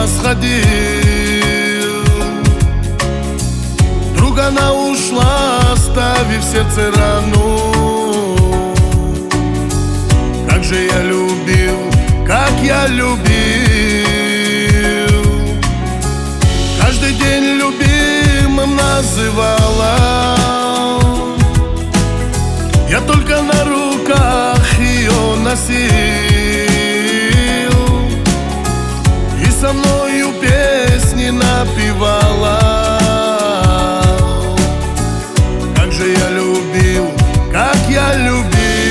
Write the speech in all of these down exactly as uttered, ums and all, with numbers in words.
ума сходил. Вдруг она ушла, оставив в сердце рану. Как же я любил, как я любил. Каждый день любимым называла. Я только на руках ее носил, и со мною песни напевала. Как же я любил, как я любил.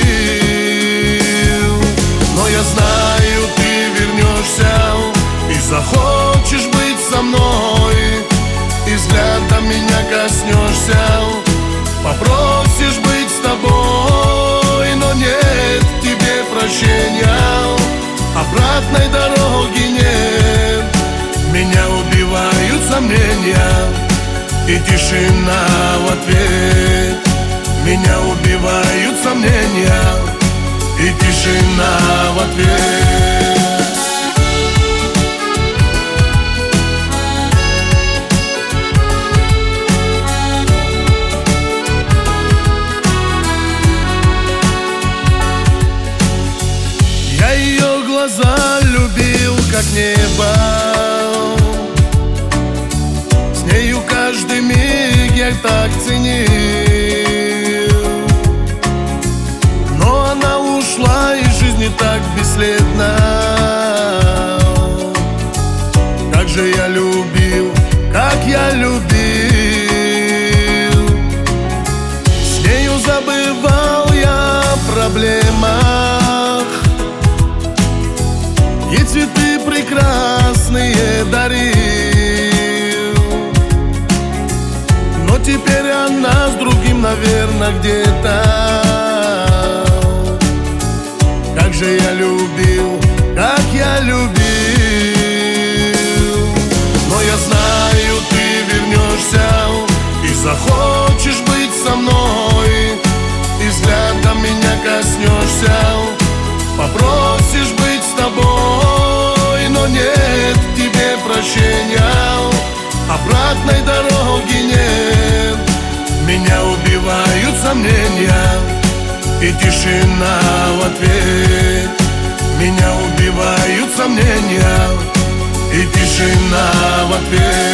Но я знаю, ты вернешься и захочешь быть со мной, и взглядом меня коснешься, попросишь быть с тобой. Но нет тебе прощения, обратной дороги нет. Меня убивают сомнения и тишина в ответ. Меня убивают сомнения и тишина в ответ. Глаза любил, как небо. С нею каждый миг я так ценил. Но она ушла из жизни так бесследно. Как же я любил, как я любил. С нею забывал я о проблемах, и цветы прекрасные дарил. Но теперь она с другим, наверное, где-то. Как же я любил, как я любил. Но я знаю, ты вернешься и захочешь быть со мной, и взглядом меня коснешься, попросишь быть с тобой. Но нет тебе прощения, обратной дороги нет. Меня убивают сомнения и тишина в ответ. Меня убивают сомнения и тишина в ответ.